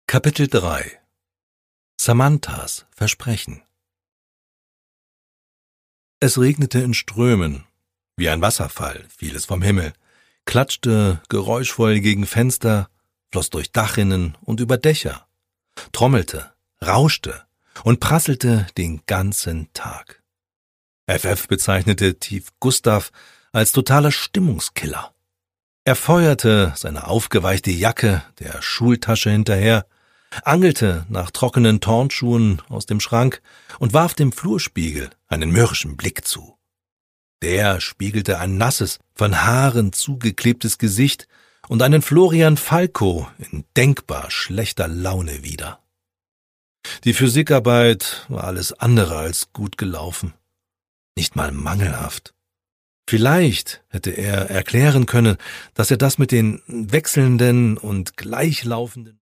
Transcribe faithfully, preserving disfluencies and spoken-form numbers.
Kapitel drei. Samanthas Versprechen. Es regnete in Strömen, wie ein Wasserfall fiel es vom Himmel, klatschte geräuschvoll gegen Fenster, floss durch Dachrinnen und über Dächer, trommelte, rauschte und prasselte den ganzen Tag. F F bezeichnete Tief Gustav als totaler Stimmungskiller. Er feuerte seine aufgeweichte Jacke der Schultasche hinterher, angelte nach trockenen Turnschuhen aus dem Schrank und warf dem Flurspiegel einen mürrischen Blick zu. Der spiegelte ein nasses, von Haaren zugeklebtes Gesicht und einen Florian Falco in denkbar schlechter Laune wider. Die Physikarbeit war alles andere als gut gelaufen, nicht mal mangelhaft. Vielleicht hätte er erklären können, dass er das mit den wechselnden und gleichlaufenden